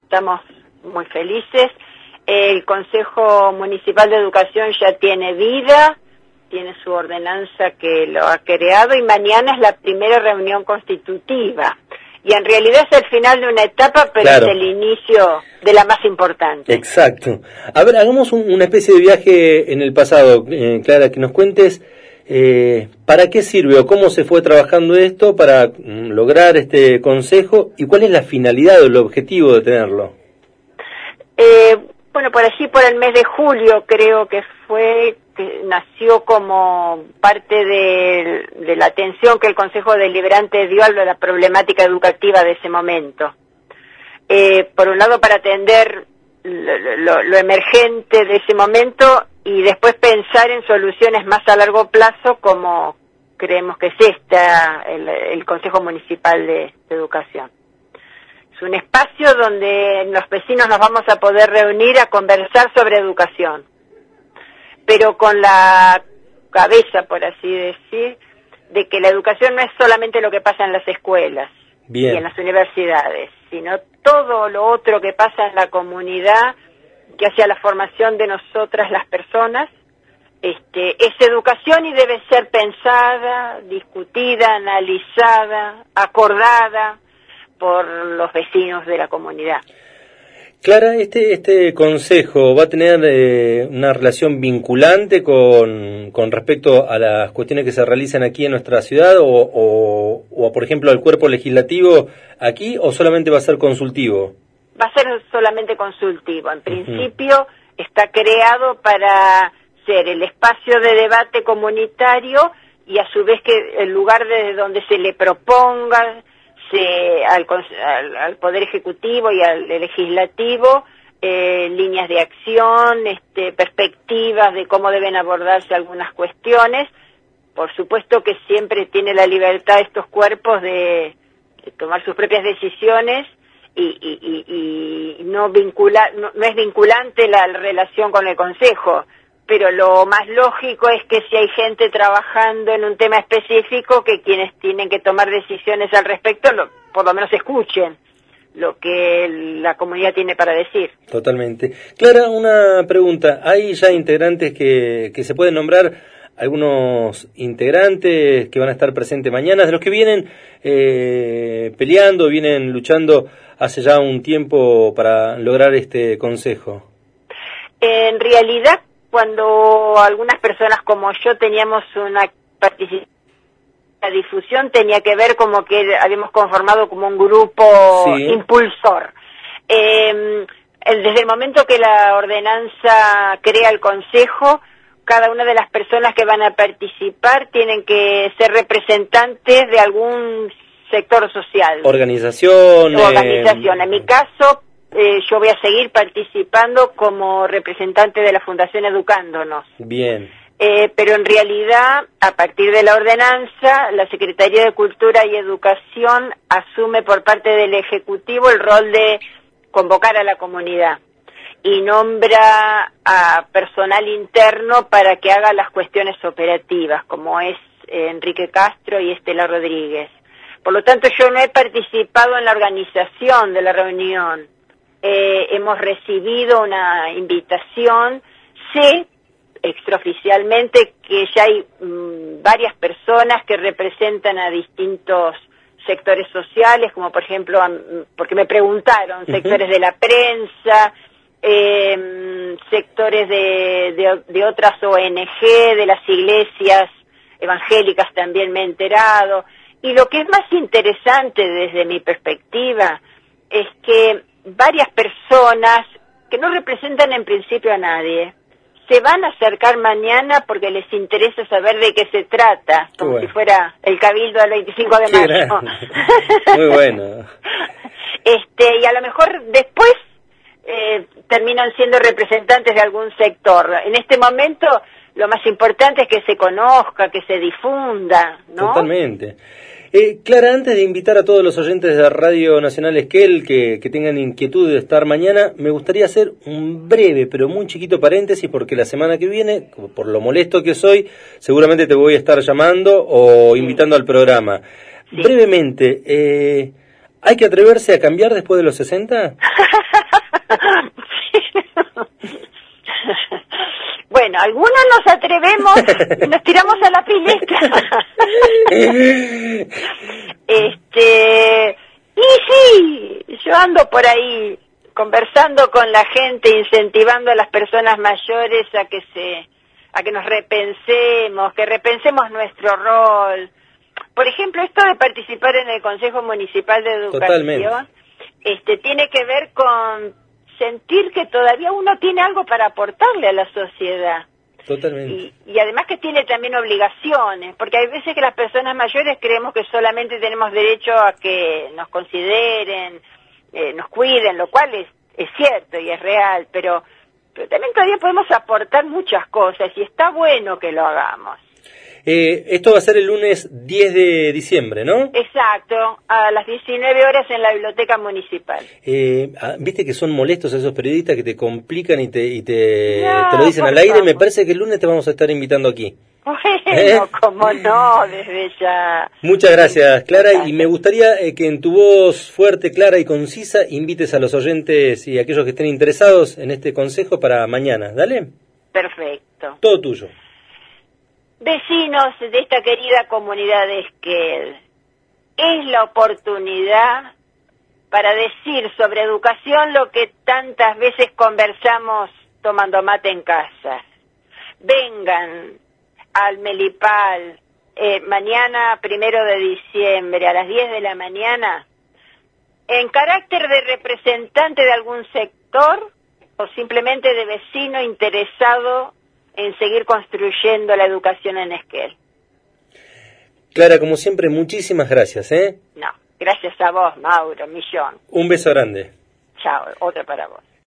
estamos muy felices. El Consejo Municipal de Educación ya tiene vida, tiene su ordenanza que lo ha creado y mañana es la primera reunión constitutiva. Y en realidad es el final de una etapa, pero claro, es el inicio de la más importante. Exacto. A ver, hagamos una especie de viaje en el pasado, Clara, que nos cuentes para qué sirve o cómo se fue trabajando esto para lograr este consejo y cuál es la finalidad o el objetivo de tenerlo. Bueno, por allí, por el mes de julio, creo que nació como parte de la atención que el Consejo Deliberante dio a la problemática educativa de ese momento. Por un lado, para atender lo emergente de ese momento y después pensar en soluciones más a largo plazo, como creemos que es el Consejo Municipal de Educación. Es un espacio donde los vecinos nos vamos a poder reunir a conversar sobre educación, pero con la cabeza, por así decir, de que la educación no es solamente lo que pasa en las escuelas y en las universidades, sino todo lo otro que pasa en la comunidad, que hacia la formación de nosotras las personas. Es educación y debe ser pensada, discutida, analizada, acordada por los vecinos de la comunidad. Clara, este consejo va a tener una relación vinculante con respecto a las cuestiones que se realizan aquí en nuestra ciudad o por ejemplo al cuerpo legislativo aquí, o solamente va a ser consultivo. Va a ser solamente consultivo. En principio está creado para ser el espacio de debate comunitario y a su vez que el lugar desde donde se le proponga al Poder Ejecutivo y al Legislativo líneas de acción, perspectivas de cómo deben abordarse algunas cuestiones. Por supuesto que siempre tiene la libertad estos cuerpos de tomar sus propias decisiones y no es vinculante la relación con el Consejo. Pero lo más lógico es que si hay gente trabajando en un tema específico, que quienes tienen que tomar decisiones al respecto, por lo menos escuchen lo que la comunidad tiene para decir. Totalmente. Clara, una pregunta. ¿Hay ya integrantes que se pueden nombrar? Algunos integrantes que van a estar presentes mañana, de los que vienen peleando, vienen luchando hace ya un tiempo para lograr este consejo. En realidad, cuando algunas personas como yo teníamos una participación, la difusión tenía que ver como que habíamos conformado como un grupo impulsor. Desde el momento que la ordenanza crea el Consejo, cada una de las personas que van a participar tienen que ser representantes de algún sector social. Organización. En mi caso, yo voy a seguir participando como representante de la Fundación Educándonos. Bien. Pero en realidad, a partir de la ordenanza, la Secretaría de Cultura y Educación asume por parte del Ejecutivo el rol de convocar a la comunidad y nombra a personal interno para que haga las cuestiones operativas, como es Enrique Castro y Estela Rodríguez. Por lo tanto, yo no he participado en la organización de la reunión. Hemos recibido una invitación, sé extraoficialmente que ya hay varias personas que representan a distintos sectores sociales, como por ejemplo, porque me preguntaron, sectores de la prensa, sectores de otras ONG, de las iglesias evangélicas también me he enterado. Y lo que es más interesante desde mi perspectiva es que varias personas que no representan en principio a nadie se van a acercar mañana porque les interesa saber de qué se trata, como si fuera el Cabildo del 25 de mayo. Muy bueno. Y a lo mejor después terminan siendo representantes de algún sector. En este momento lo más importante es que se conozca, que se difunda, ¿no? Totalmente. Clara, antes de invitar a todos los oyentes de Radio Nacional Esquel que tengan inquietud de estar mañana, me gustaría hacer un breve, pero muy chiquito paréntesis, porque la semana que viene, por lo molesto que soy, seguramente te voy a estar llamando o invitando al programa. Sí. Brevemente, ¿hay que atreverse a cambiar después de los 60? Bueno, algunos nos atrevemos y nos tiramos a la pileta. Y sí, yo ando por ahí conversando con la gente, incentivando a las personas mayores a que nos repensemos, que repensemos nuestro rol. Por ejemplo, esto de participar en el Consejo Municipal de Educación, totalmente, tiene que ver con sentir que todavía uno tiene algo para aportarle a la sociedad. Totalmente. Y además que tiene también obligaciones, porque hay veces que las personas mayores creemos que solamente tenemos derecho a que nos consideren, nos cuiden, lo cual es cierto y es real, pero también todavía podemos aportar muchas cosas y está bueno que lo hagamos. Esto va a ser el lunes 10 de diciembre, ¿no? Exacto, a las 19 horas en la Biblioteca Municipal. Viste que son molestos esos periodistas que te complican y te lo dicen al aire. Me parece que el lunes te vamos a estar invitando aquí. Bueno, como no, desde ya. Muchas gracias, Clara, y me gustaría que en tu voz fuerte, clara y concisa invites a los oyentes y a aquellos que estén interesados en este consejo para mañana. ¿Dale? Perfecto. Todo tuyo. Vecinos de esta querida comunidad de Esquel, es la oportunidad para decir sobre educación lo que tantas veces conversamos tomando mate en casa. Vengan al Melipal mañana 1 de diciembre a las 10 de la mañana en carácter de representante de algún sector o simplemente de vecino interesado en seguir construyendo la educación en Esquel. Clara, como siempre, muchísimas gracias, ¿eh? No, gracias a vos, Mauro, millón. Un beso grande. Chao, otro para vos.